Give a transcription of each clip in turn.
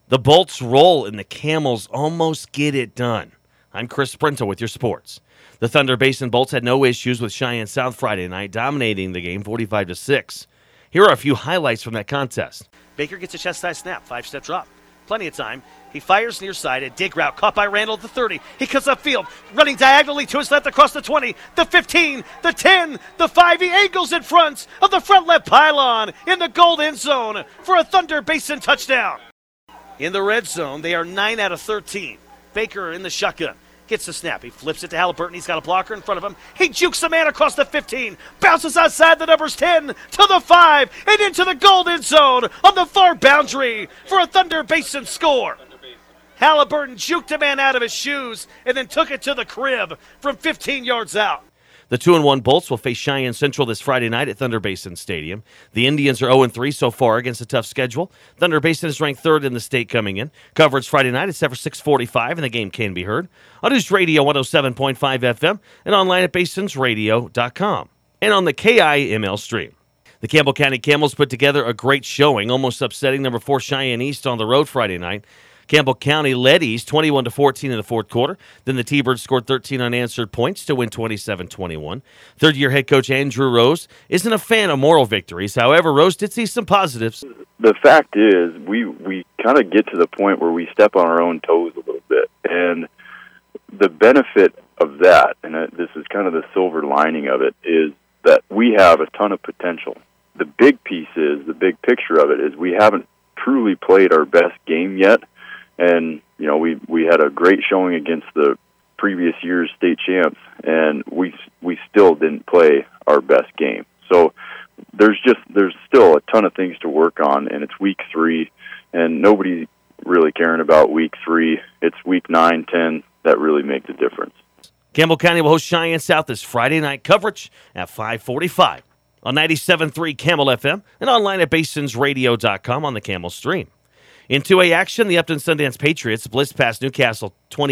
The Bolts roll and the Camels almost get it done. I'm Chris Sprinter with your sports. The Thunder Basin Bolts had no issues with Cheyenne South Friday night, dominating the game 45-6. Here are a few highlights from that contest. Baker gets a chest-high snap, 5-step drop. Plenty of time. He fires near side, a dig route caught by Randall at the 30. He cuts upfield, running diagonally to his left across the 20, the 15, the 10, the 5. He angles in front of the front left pylon in the gold end zone for a Thunder Basin touchdown. In the red zone, they are 9 out of 13. Baker in the shotgun. Gets the snap. He flips it to Halliburton. He's got a blocker in front of him. He jukes a man across the 15. Bounces outside the numbers 10 to the 5 and into the gold end zone on the far boundary for a Thunder Basin score. Halliburton juked a man out of his shoes and then took it to the crib from 15 yards out. The 2-1 Bolts will face Cheyenne Central this Friday night at Thunder Basin Stadium. The Indians are 0-3 so far against a tough schedule. Thunder Basin is ranked third in the state coming in. Coverage Friday night is set for 6:45, and the game can be heard on News Radio 107.5 FM and online at basinsradio.com and on the KIML stream. The Campbell County Camels put together a great showing, almost upsetting number 4 Cheyenne East on the road Friday night. Campbell County led East 21-14 in the fourth quarter. Then the T-Birds scored 13 unanswered points to win 27-21. Third-year head coach Andrew Rose isn't a fan of moral victories. However, Rose did see some positives. The fact is, we kind of get to the point where we step on our own toes a little bit. And the benefit of that, and this is kind of the silver lining of it, is that we have a ton of potential. The big piece is, the big picture of it is we haven't truly played our best game yet. And, you know, we had a great showing against the previous year's state champs, and we still didn't play our best game. So there's still a ton of things to work on, and it's week 3, and nobody really caring about week 3. It's week 9, 10 that really make the difference. Campbell County will host Cheyenne South this Friday night. Coverage at 5:45 on 97.3 Camel FM and online at basinsradio.com on the Camel stream. In 2A action, the Upton Sundance Patriots blitzed past Newcastle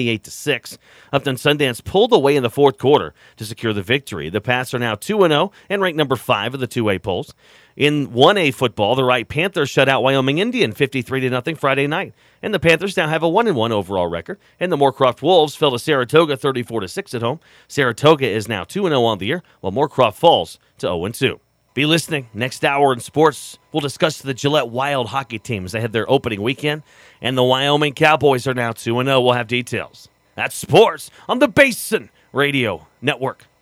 28-6. Upton Sundance pulled away in the fourth quarter to secure the victory. The Pats are now 2-0 and ranked number 5 of the 2A polls. In 1A football, the Wright Panthers shut out Wyoming Indian 53-0 Friday night. And the Panthers now have a 1-1 overall record. And the Moorcroft Wolves fell to Saratoga 34-6 at home. Saratoga is now 2-0 on the year, while Moorcroft falls to 0-2. Be listening. Next hour in sports, we'll discuss the Gillette Wild hockey team as they had their opening weekend. And the Wyoming Cowboys are now 2-0. We'll have details. That's sports on the Basin Radio Network.